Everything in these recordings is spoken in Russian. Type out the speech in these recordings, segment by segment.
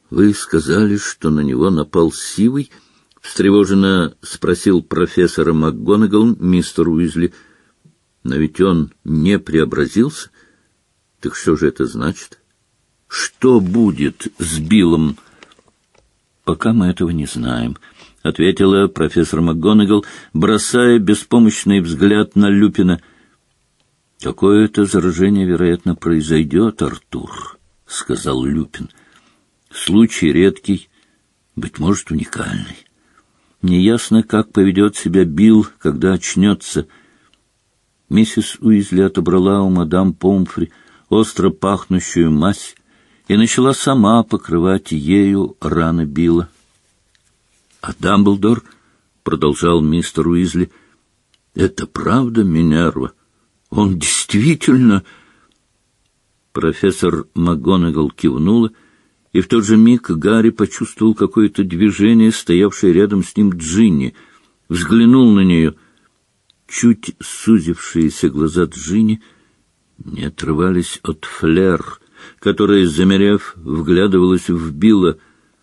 Вы сказали, что на него напал Сивый? — встревоженно спросил профессора МакГонагал мистер Уизли. — Но ведь он не преобразился. Так что же это значит? Что будет с Биллом? — Пока мы этого не знаем, — ответила профессор МакГонагал, бросая беспомощный взгляд на Люпина. — Какое-то заражение, вероятно, произойдет, Артур, — сказал Люпин. — Случай редкий, быть может, уникальный. Неясно, как поведет себя Билл, когда очнется. Миссис Уизли отобрала у мадам Помфри остро пахнущую мазь и начала сама покрывать ею раны Билла. — А Дамблдор, — продолжал мистер Уизли, — это правда, Минерва? Он действительно... Профессор МакГонагал кивнула, и в тот же миг Гарри почувствовал какое-то движение, стоявшее рядом с ним Джинни. Взглянул на нее. Чуть сузившиеся глаза Джинни не отрывались от Флер, которая, замерев, вглядывалась в Билла.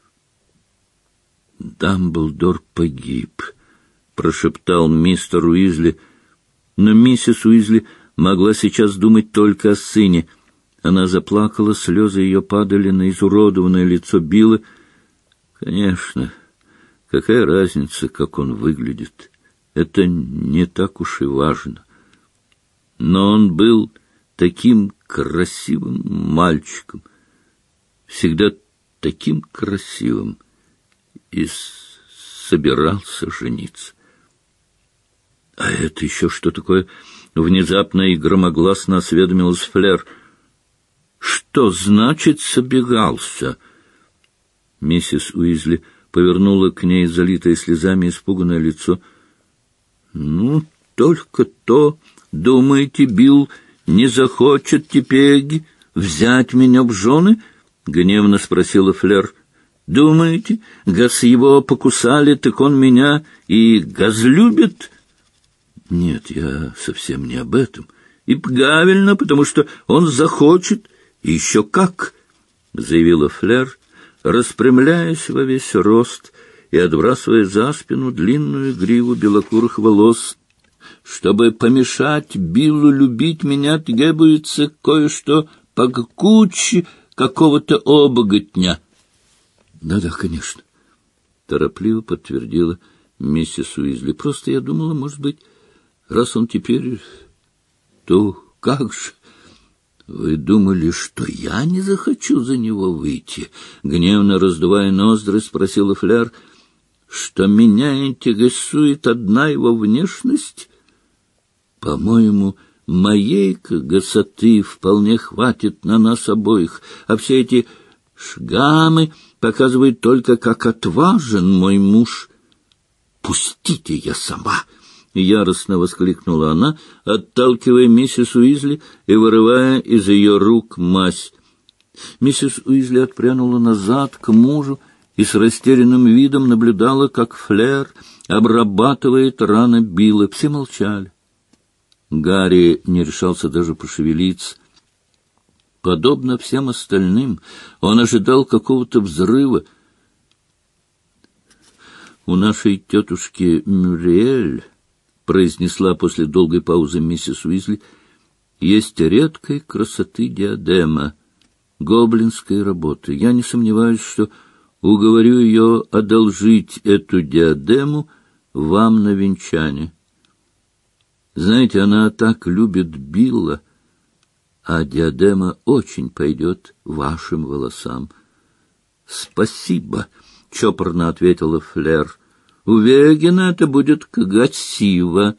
«Дамблдор погиб», — прошептал мистер Уизли. Но миссис Уизли могла сейчас думать только о сыне. Она заплакала, слезы ее падали на изуродованное лицо Билла. Конечно, какая разница, как он выглядит? Это не так уж и важно. Но он был таким красивым мальчиком, всегда таким красивым, и собирался жениться. — А это еще что такое? — внезапно и громогласно осведомилась Флер. — Что значит «собирался»? Миссис Уизли повернула к ней залитое слезами испуганное лицо. — Ну, только то, думаете, Билл не захочет теперь взять меня в жены? — гневно спросила Флер. — Думаете, газ его покусали, так он меня и газлюбит? — Нет, я совсем не об этом. — И правильно, потому что он захочет, и еще как, — заявила Флер, распрямляясь во весь рост и отбрасывая за спину длинную гриву белокурых волос. Чтобы помешать Биллу любить меня, требуется кое-что покуче какого-то оборотня. Да-да, конечно, — торопливо подтвердила миссис Уизли. Просто я думала, может быть, раз он теперь, то как же? Вы думали, что я не захочу за него выйти? Гневно раздувая ноздри, спросила Флер. Что меня интересует одна его внешность? По-моему, моей красоты вполне хватит на нас обоих, а все эти шгамы показывают только, как отважен мой муж. «Пустите, я сама!» — яростно воскликнула она, отталкивая миссис Уизли и вырывая из ее рук мазь. Миссис Уизли отпрянула назад к мужу и с растерянным видом наблюдала, как Флер обрабатывает раны Билла. Все молчали. Гарри не решался даже пошевелиться. Подобно всем остальным, он ожидал какого-то взрыва. «У нашей тетушки Мюриэль, — произнесла после долгой паузы миссис Уизли, — есть редкой красоты диадема, гоблинской работы. Я не сомневаюсь, что уговорю ее одолжить эту диадему вам на венчание. Знаете, она так любит Билла, а диадема очень пойдет вашим волосам. — Спасибо, — чопорно ответила Флер. — Уверена, это будет красиво.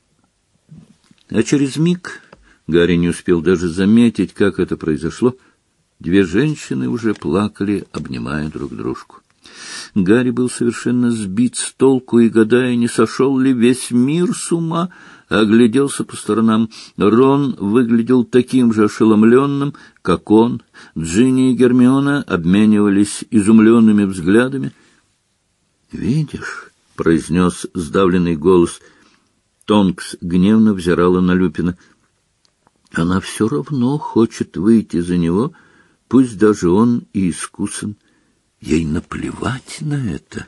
А через миг, Гарри не успел даже заметить, как это произошло, две женщины уже плакали, обнимая друг дружку. Гарри был совершенно сбит с толку и, гадая, не сошел ли весь мир с ума, огляделся по сторонам. Рон выглядел таким же ошеломленным, как он. Джинни и Гермиона обменивались изумленными взглядами. — Видишь, — произнес сдавленный голос. Тонкс гневно взирала на Люпина. — Она все равно хочет выйти за него, пусть даже он и искусен. ей наплевать на это.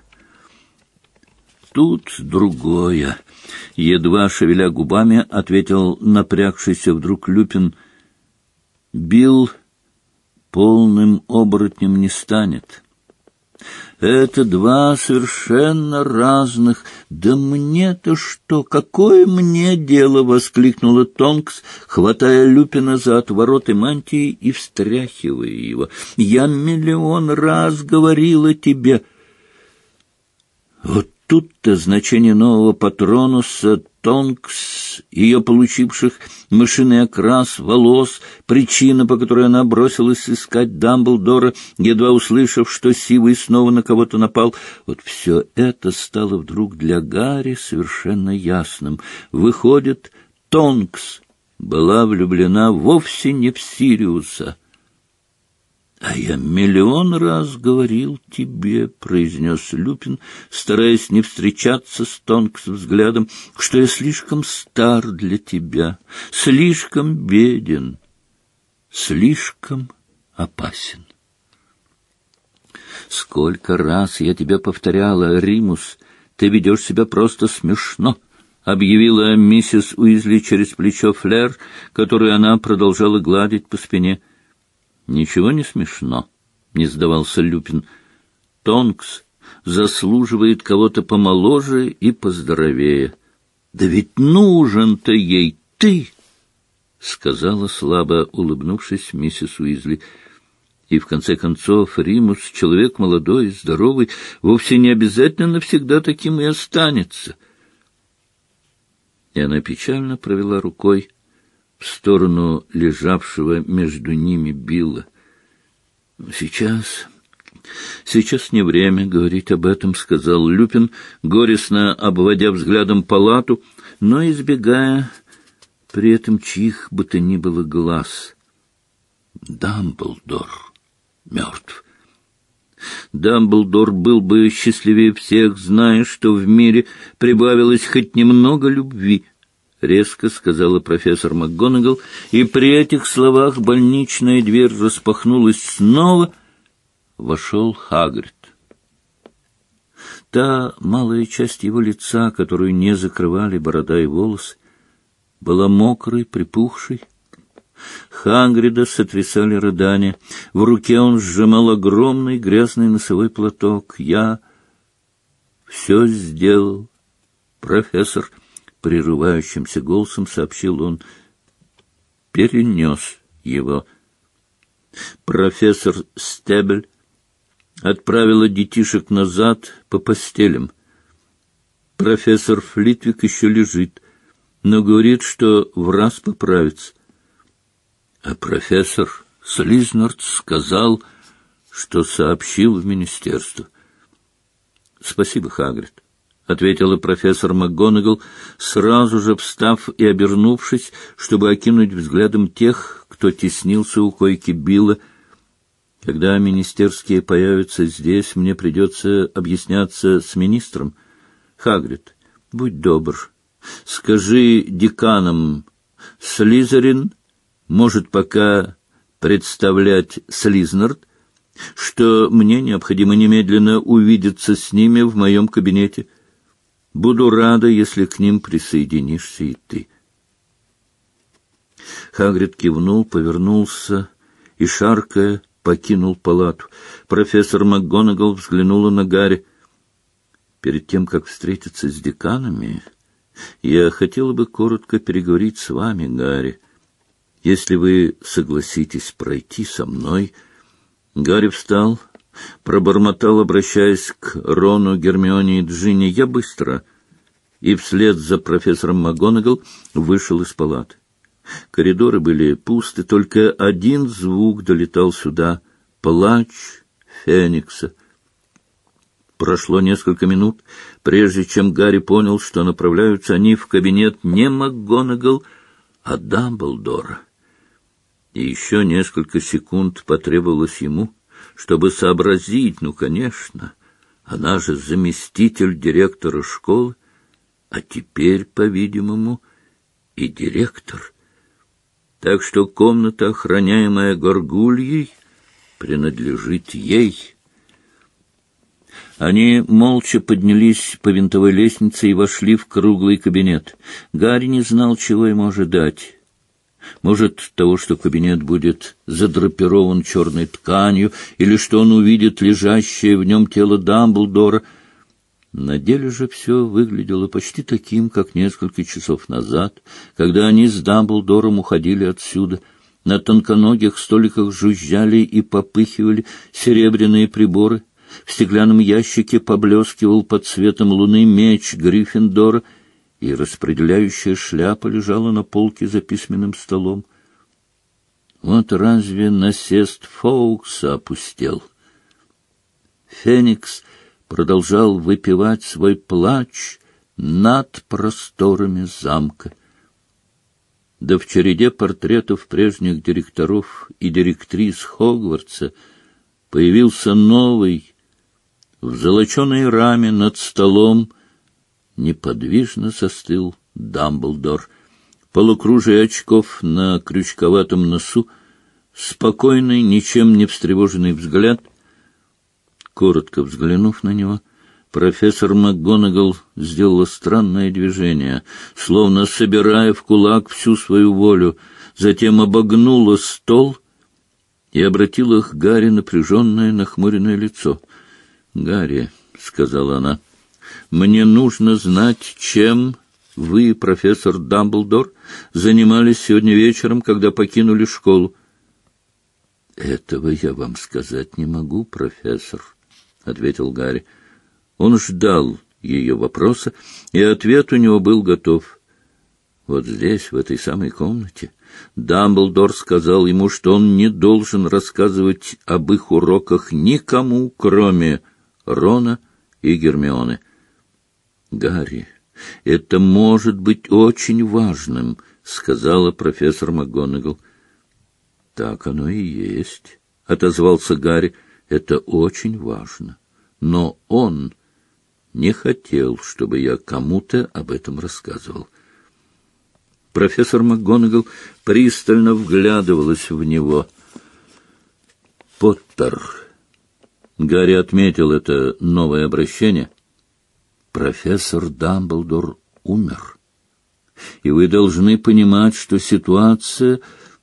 Тут другое. Едва шевеля губами, ответил напрягшийся вдруг Люпин. Билл полным оборотнем не станет. Это два совершенно разных. Да мне-то что? Какое мне дело? — воскликнула Тонкс, хватая Люпина за отвороты мантии и встряхивая его. Я миллион раз говорила тебе. Вот тут-то значение нового патронуса Тонкс, ее получивших мышиный окрас волос, причина, по которой она бросилась искать Дамблдора, едва услышав, что Сивый снова на кого-то напал. Вот все это стало вдруг для Гарри совершенно ясным. Выходит, Тонкс была влюблена вовсе не в Сириуса. — А я миллион раз говорил тебе, — произнес Люпин, стараясь не встречаться с Тонкс взглядом, — что я слишком стар для тебя, слишком беден, слишком опасен. Сколько раз я тебе повторяла, Римус, ты ведешь себя просто смешно, — объявила миссис Уизли через плечо Флер, которую она продолжала гладить по спине. — Ничего не смешно, — не сдавался Люпин. — Тонкс заслуживает кого-то помоложе и поздоровее. — Да ведь нужен-то ей ты, — сказала слабо улыбнувшись миссис Уизли. И в конце концов Римус, человек молодой и здоровый, вовсе не обязательно навсегда таким и останется. И она печально провела рукой в сторону лежавшего между ними Билла. Сейчас не время говорить об этом, — сказал Люпин, горестно обводя взглядом палату, но избегая при этом чьих бы то ни было глаз. Дамблдор мертв. Дамблдор был бы счастливее всех, зная, что в мире прибавилось хоть немного любви, — резко сказала профессор МакГонагал, и при этих словах больничная дверь распахнулась снова. Вошел Хагрид. Та малая часть его лица, которую не закрывали борода и волосы, была мокрой, припухшей. Хагрида сотрясали рыдания. В руке он сжимал огромный грязный носовой платок. «Я все сделал, профессор», — прерывающимся голосом сообщил он. Перенес его. Профессор Стебель отправила детишек назад по постелям. Профессор Флитвик еще лежит, но говорит, что враз поправится. А профессор Слизнард сказал, что сообщил в министерство. — Спасибо, Хагрид, — ответила профессор МакГонагал, сразу же встав и обернувшись, чтобы окинуть взглядом тех, кто теснился у койки Билла. — Когда министерские появятся здесь, мне придется объясняться с министром. Хагрид, будь добр, скажи деканам, Слизерин может пока представлять Слизнард, что мне необходимо немедленно увидеться с ними в моем кабинете. Буду рада, если к ним присоединишься и ты. Хагрид кивнул, повернулся и, шаркая, покинул палату. Профессор МакГонагал взглянула на Гарри. Перед тем, как встретиться с деканами, я хотела бы коротко переговорить с вами, Гарри. Если вы согласитесь пройти со мной. Гарри встал, пробормотал, обращаясь к Рону, Гермионе и Джинни: «Я быстро», и вслед за профессором МакГонагал вышел из палаты. Коридоры были пусты, только один звук долетал сюда — плач Феникса. Прошло несколько минут, прежде чем Гарри понял, что направляются они в кабинет не МакГонагал, а Дамблдора. И еще несколько секунд потребовалось ему, чтобы сообразить, конечно, она же заместитель директора школы, а теперь, по-видимому, и директор. Так что комната, охраняемая Горгульей, принадлежит ей. Они молча поднялись по винтовой лестнице и вошли в круглый кабинет. Гарри не знал, чего ему ожидать. Может, того, что кабинет будет задрапирован черной тканью, или что он увидит лежащее в нем тело Дамблдора. На деле же все выглядело почти таким, как несколько часов назад, когда они с Дамблдором уходили отсюда. На тонконогих столиках жужжали и попыхивали серебряные приборы. В стеклянном ящике поблескивал под светом луны меч Гриффиндора, и распределяющая шляпа лежала на полке за письменным столом. Вот разве насест Фоукса опустел? Феникс продолжал выпивать свой плач над просторами замка. Да в череде портретов прежних директоров и директрис Хогвартса появился новый. В золоченой раме над столом неподвижно застыл Дамблдор. Полукружие очков на крючковатом носу, спокойный, ничем не встревоженный взгляд. Коротко взглянув на него, профессор МакГонагал сделала странное движение, словно собирая в кулак всю свою волю, затем обогнула стол и обратила к Гарри напряженное, нахмуренное лицо. — Гарри, — сказала она, — мне нужно знать, чем вы, профессор Дамблдор, занимались сегодня вечером, когда покинули школу. — Этого я вам сказать не могу, профессор, — ответил Гарри. Он ждал ее вопроса, и ответ у него был готов. Вот здесь, в этой самой комнате, Дамблдор сказал ему, что он не должен рассказывать об их уроках никому, кроме Рона и Гермионы. — Гарри, это может быть очень важным, — сказала профессор МакГонагал. — Так оно и есть, — отозвался Гарри. — Это очень важно. Но он не хотел, чтобы я кому-то об этом рассказывал. Профессор МакГонагал пристально вглядывалась в него. — Поттер. Гарри отметил это новое обращение. Профессор Дамблдор умер. И вы должны понимать, что ситуация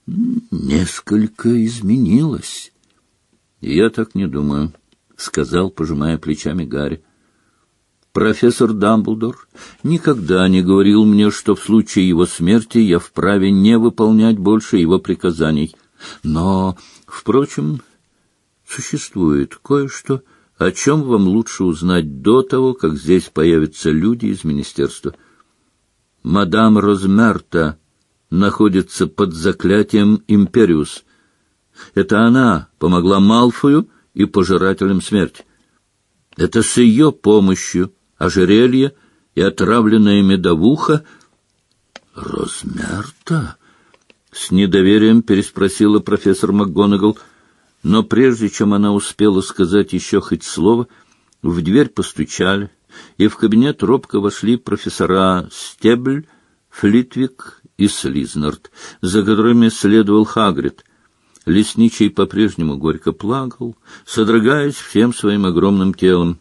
несколько изменилась. — Я так не думаю, — сказал, пожимая плечами Гарри. Профессор Дамблдор никогда не говорил мне, что в случае его смерти я вправе не выполнять больше его приказаний. Но, впрочем, существует кое-что, о чем вам лучше узнать до того, как здесь появятся люди из министерства. Мадам Розмерта находится под заклятием Империус. Это она помогла Малфою и пожирателям смерти. Это с ее помощью ожерелье и отравленная медовуха. — Розмерта? — с недоверием переспросила профессор МакГонагал. Но прежде чем она успела сказать еще хоть слово, в дверь постучали, и в кабинет робко вошли профессора Стебль, Флитвик и Слизнард, за которыми следовал Хагрид. Лесничий по-прежнему горько плакал, содрогаясь всем своим огромным телом.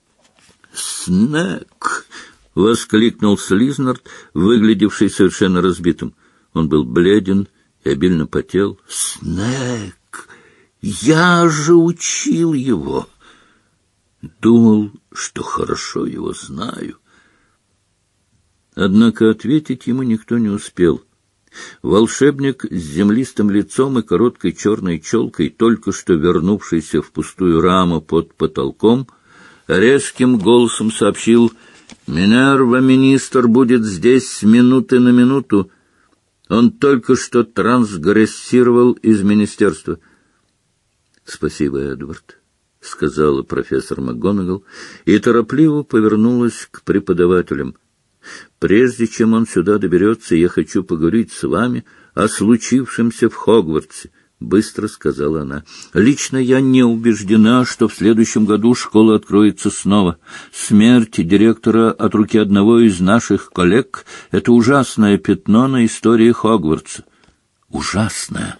«Снег!» — воскликнул Слизнард, выглядевший совершенно разбитым. Он был бледен и обильно потел. «Снег! Я же учил его! Думал, что хорошо его знаю». Однако ответить ему никто не успел. Волшебник с землистым лицом и короткой черной челкой, только что вернувшийся в пустую раму под потолком, резким голосом сообщил: «Минерва, министр, будет здесь с минуты на минуту. Он только что трансгрессировал из министерства». «Спасибо, Эдвард», — сказала профессор МакГонагал и торопливо повернулась к преподавателям. «Прежде чем он сюда доберется, я хочу поговорить с вами о случившемся в Хогвартсе», — быстро сказала она. «Лично я не убеждена, что в следующем году школа откроется снова. Смерть директора от руки одного из наших коллег — это ужасное пятно на истории Хогвартса. Ужасное.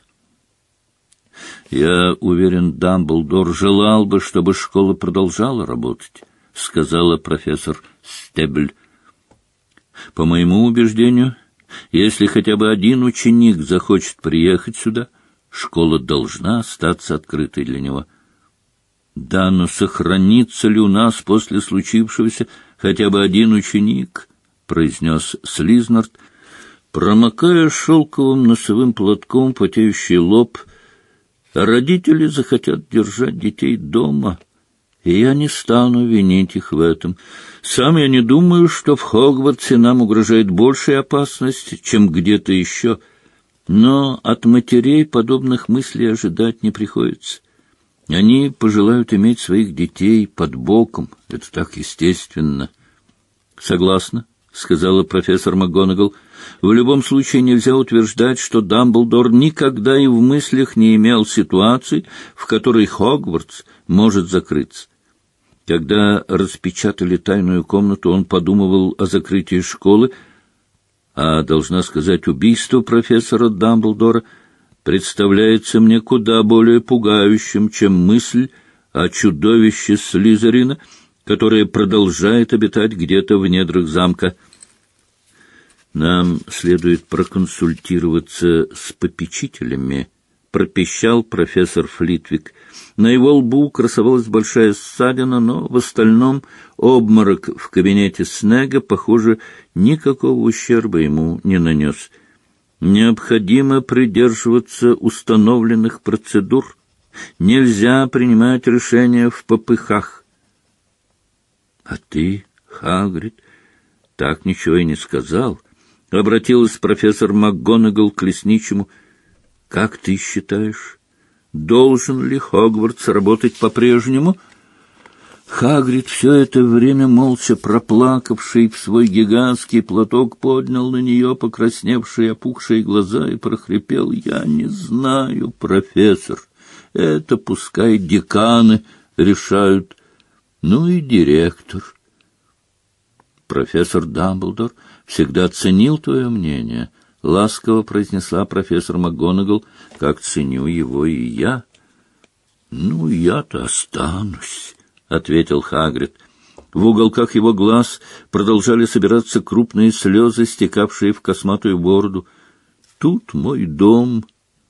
Я уверен, Дамблдор желал бы, чтобы школа продолжала работать. — сказала профессор Стебль. «По моему убеждению, если хотя бы один ученик захочет приехать сюда, школа должна остаться открытой для него». «Да, но сохранится ли у нас после случившегося хотя бы один ученик?» — произнес Слизнард, промокая шелковым носовым платком потеющий лоб. «Родители захотят держать детей дома, и я не стану винить их в этом. Сам я не думаю, что в Хогвартсе нам угрожает большая опасность, чем где-то еще, но от матерей подобных мыслей ожидать не приходится. Они пожелают иметь своих детей под боком. Это так естественно». «Согласна», — сказала профессор МакГонагал. «В любом случае нельзя утверждать, что Дамблдор никогда и в мыслях не имел ситуации, в которой Хогвартс может закрыться. Когда распечатали тайную комнату, он подумывал о закрытии школы, а, должна сказать, убийство профессора Дамблдора представляется мне куда более пугающим, чем мысль о чудовище Слизерина, которое продолжает обитать где-то в недрах замка. «Нам следует проконсультироваться с попечителями», — пропищал профессор Флитвик. На его лбу красовалась большая ссадина, но в остальном обморок в кабинете Снегга, похоже, никакого ущерба ему не нанес. «Необходимо придерживаться установленных процедур. Нельзя принимать решения в попыхах». «А ты, Хагрид, так ничего и не сказал», — обратилась профессор МакГонагал к лесничему. «Как ты считаешь, должен ли Хогвартс работать по-прежнему?» Хагрид, все это время молча проплакавший в свой гигантский платок, поднял на нее покрасневшие опухшие глаза и прохрипел: «Я не знаю, профессор. Это пускай деканы решают. Ну и директор». «Профессор Дамблдор всегда ценил твое мнение», — ласково произнесла профессор МакГонагал, — «как ценю его и я». «Ну, я-то останусь», — ответил Хагрид. В уголках его глаз продолжали собираться крупные слезы, стекавшие в косматую бороду. «Тут мой дом.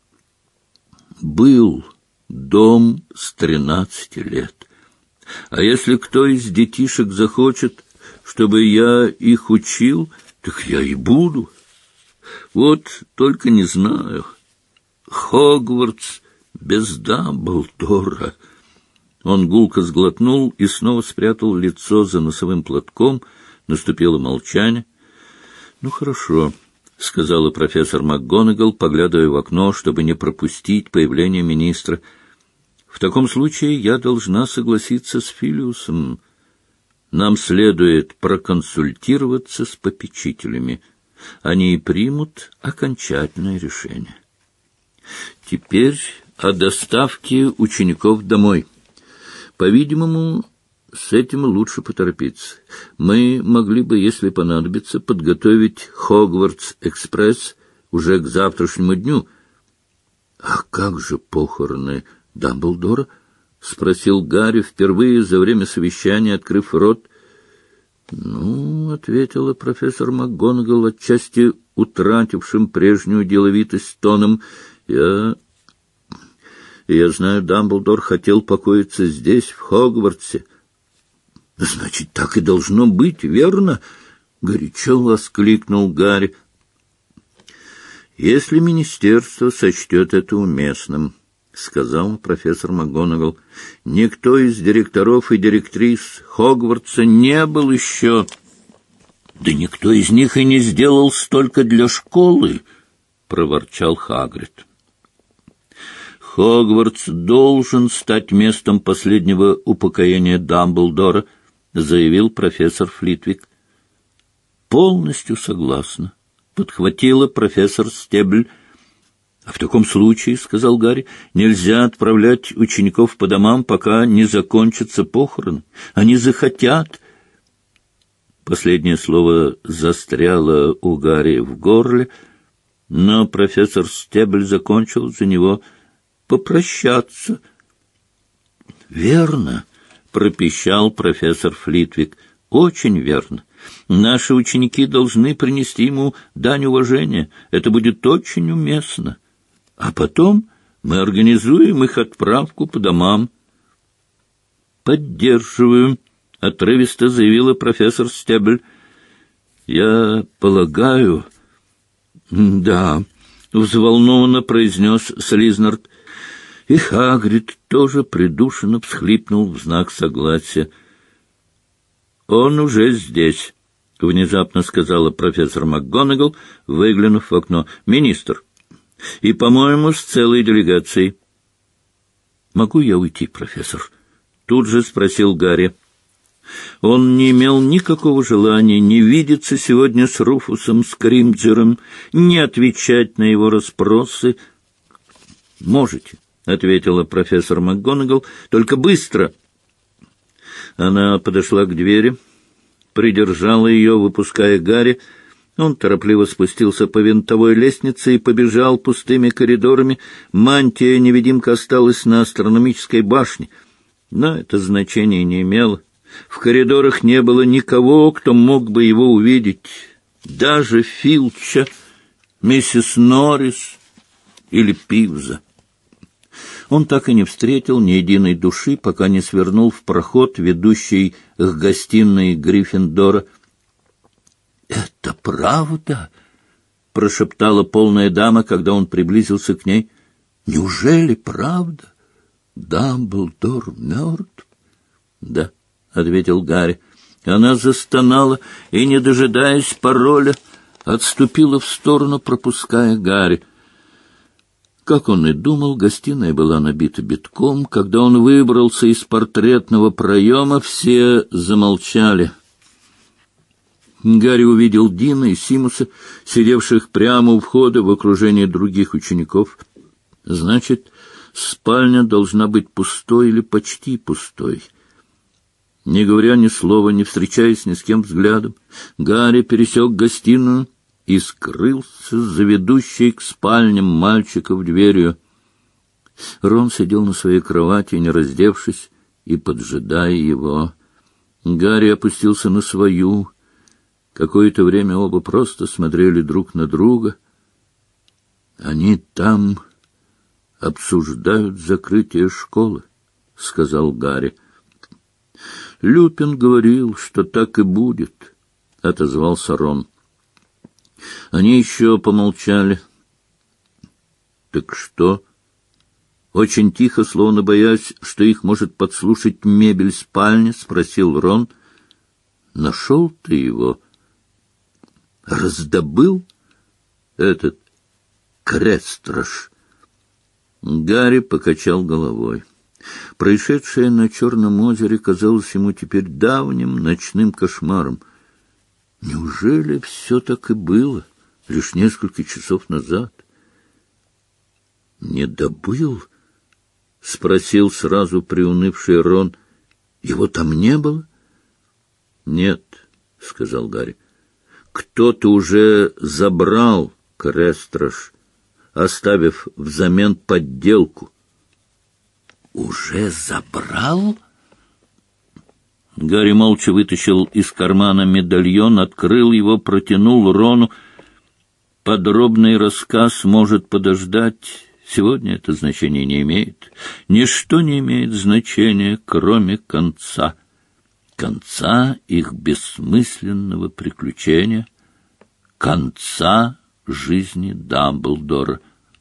Был дом с 13 лет. А если кто из детишек захочет, чтобы я их учил, так я и буду. Вот только не знаю. Хогвартс без Дамблдора». Он гулко сглотнул и снова спрятал лицо за носовым платком. Наступило молчание. «Ну, хорошо», — сказала профессор МакГонагал, поглядывая в окно, чтобы не пропустить появление министра. «В таком случае я должна согласиться с Филиусом. Нам следует проконсультироваться с попечителями. Они и примут окончательное решение. Теперь о доставке учеников домой. По-видимому, с этим лучше поторопиться. Мы могли бы, если понадобится, подготовить Хогвартс-экспресс уже к завтрашнему дню». «А как же похороны Дамблдора?» — спросил Гарри, впервые за время совещания открыв рот. «Ну, — ответила профессор МакГонагал, отчасти утратившим прежнюю деловитость тоном, — я знаю, Дамблдор хотел покоиться здесь, в Хогвартсе». «Значит, так и должно быть, верно?» — горячо воскликнул Гарри. «Если министерство сочтет это уместным», — сказал профессор МакГонагал. «Никто из директоров и директрис Хогвартса не был еще...» «Да никто из них и не сделал столько для школы», — проворчал Хагрид. «Хогвартс должен стать местом последнего упокоения Дамблдора», — заявил профессор Флитвик. «Полностью согласна», — подхватила профессор Стебль. «А в таком случае, — сказал Гарри, — нельзя отправлять учеников по домам, пока не закончатся похороны. Они захотят...» Последнее слово застряло у Гарри в горле, но профессор Стебль закончил за него: «попрощаться». «Верно», — пропищал профессор Флитвик. Очень верно. Наши ученики должны принести ему дань уважения. Это будет очень уместно. А потом мы организуем их отправку по домам. «Поддерживаю», — отрывисто заявила профессор Стебль. «Я полагаю...» «Да», — взволнованно произнес Слизнард. И Хагрид тоже придушенно всхлипнул в знак согласия. «Он уже здесь», — внезапно сказала профессор МакГонагал, выглянув в окно. «Министр. И, по-моему, с целой делегацией». «Могу я уйти, профессор?» — тут же спросил Гарри. Он не имел никакого желания ни видеться сегодня с Руфусом Скримджером, ни отвечать на его расспросы. «Можете», — ответила профессор МакГонагал, — «только быстро». Она подошла к двери, придержала ее, выпуская Гарри. Он торопливо спустился по винтовой лестнице и побежал пустыми коридорами. Мантия-невидимка осталась на астрономической башне, но это значения не имело. В коридорах не было никого, кто мог бы его увидеть. Даже Филча, миссис Норрис или Пивза. Он так и не встретил ни единой души, пока не свернул в проход, ведущий к гостиной Гриффиндора. «Это правда?» — прошептала полная дама, когда он приблизился к ней. «Неужели правда? Дамблдор мертв?» «Да», — ответил Гарри. Она застонала и, не дожидаясь пароля, отступила в сторону, пропуская Гарри. Как он и думал, гостиная была набита битком. Когда он выбрался из портретного проема, все замолчали. Гарри увидел Дина и Симуса, сидевших прямо у входа в окружении других учеников. Значит, спальня должна быть пустой или почти пустой. Не говоря ни слова, не встречаясь ни с кем взглядом, Гарри пересек гостиную и скрылся за ведущей к спальням мальчиков дверью. Рон сидел на своей кровати, не раздевшись, и поджидая его. Гарри опустился на свою. Какое-то время оба просто смотрели друг на друга. «Они там обсуждают закрытие школы», — сказал Гарри. «Люпин говорил, что так и будет», — отозвался Рон. Они еще помолчали. «Так что?» Очень тихо, словно боясь, что их может подслушать мебель спальни, спросил Рон. «Нашел ты его? Раздобыл этот Крестраж?» Гарри покачал головой. Происшедшее на Черном озере казалось ему теперь давним ночным кошмаром. Неужели все так и было лишь несколько часов назад? «Не добыл?» — спросил сразу приунывший Рон. «Его там не было?» «Нет», — сказал Гарри. «Кто-то уже забрал Крестраж, оставив взамен подделку». «Уже забрал?» Гарри молча вытащил из кармана медальон, открыл его, протянул Рону. «Подробный рассказ может подождать. Сегодня это значение не имеет. Ничто не имеет значения, кроме конца. Конца их бессмысленного приключения, конца жизни Дамблдора».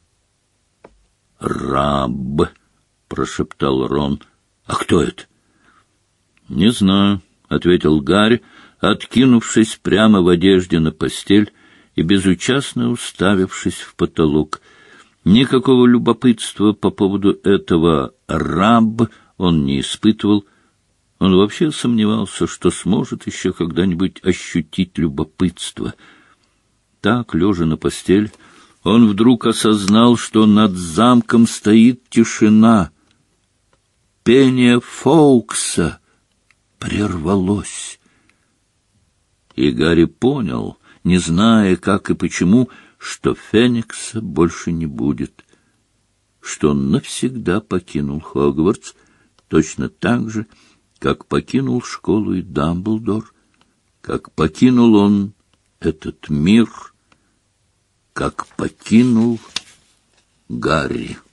«Раб», — прошептал Рон. «А кто это?» «Не знаю», — ответил Гарри, откинувшись прямо в одежде на постель и безучастно уставившись в потолок. Никакого любопытства по поводу этого «раб» он не испытывал. Он вообще сомневался, что сможет еще когда-нибудь ощутить любопытство. Так, лежа на постель, он вдруг осознал, что над замком стоит тишина. Пение Фоукса прервалось. И Гарри понял, не зная, как и почему, что Феникса больше не будет, что он навсегда покинул Хогвартс, точно так же, как покинул школу и Дамблдор, как покинул он этот мир, как покинул Гарри.